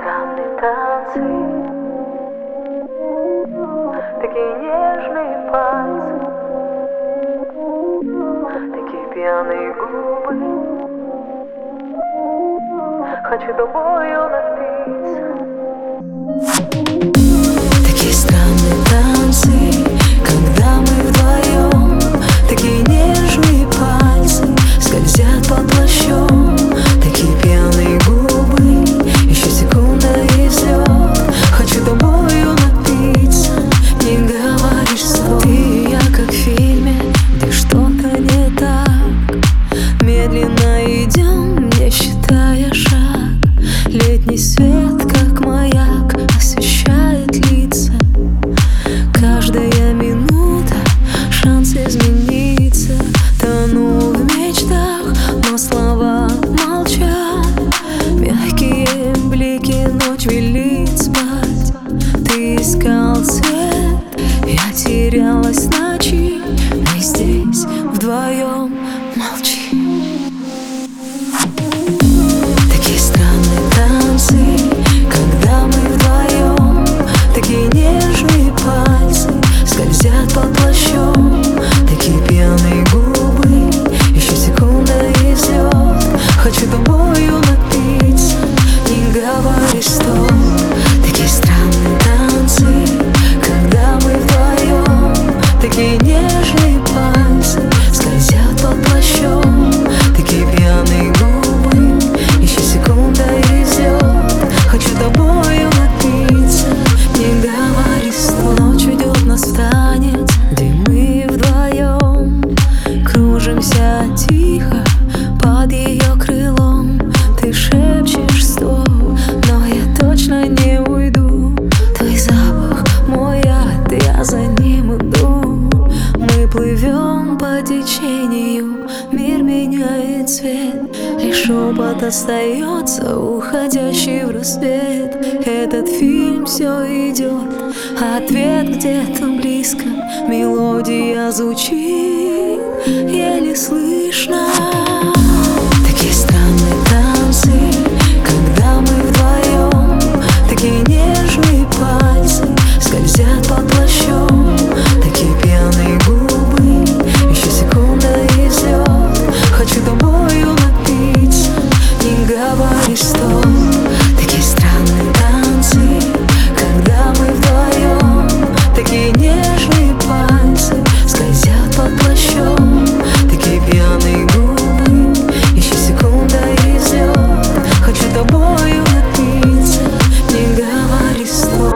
странные танцы, такие нежные пальцы, такие пьяные губы. Хочу тобою напиться. Такие странные танцы, когда мы вдвоем. Такие нежные пальцы скользят под плащом. Такие пьяные губы, еще секунда и взлет. Хочу тобою напиться, не говоришь стоп. Ты и я как в фильме, где что-то не так. Медленно идем, не считая шаг. Летний свет, как маяк, освещает лица. Каждая минута — шанс измениться. Тону в мечтах, но слова молчат. Мягкие блики, ночь велит спать. Ты искал цвет, я терялась в ночи. Мы здесь вдвоем, молчи. Такие странные танцы, когда мы вдвоем. Такие нежные пальцы скользят под плащом. Такие пьяные губы, еще секунда и взлет. Хочу тобою напиться, не говори стоп. Такие странные танцы, когда мы вдвоем. Такие нежные пальцы скользят под плащом. Такие пьяные губы, еще секунда и взлет. Хочу тобою напиться, не говори стоп. Ночь ведет нас в танец, где мы вдвоем. Кружимся тихо под ее крылом. Ты шепчешь стоп, но я точно не уйду. Твой запах, мой яд, я за ним иду. Мы плывем по течению, мир меняет цвет. Лишь шепот остается, уходящий в рассвет. Этот фильм все идет, ответ где-то близко. Мелодия звучит, еле слышно. Такие странные танцы, когда мы вдвоем. Такие нежные пальцы скользят под плащом. Такие пьяные губы, еще секунда и взлет. Хочу тобою напиться, не говори стоп. Такие странные танцы, когда мы вдвоем. Такие нежные пальцы скользят под плащом. Такие пьяные губы, еще секунда и взлет. Хочу тобою напиться, не говори стоп.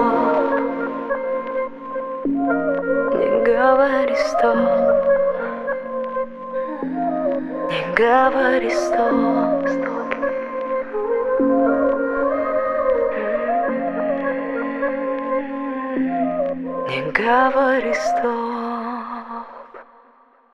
Не говори стоп, не говори стоп, стоп. Не говори стоп.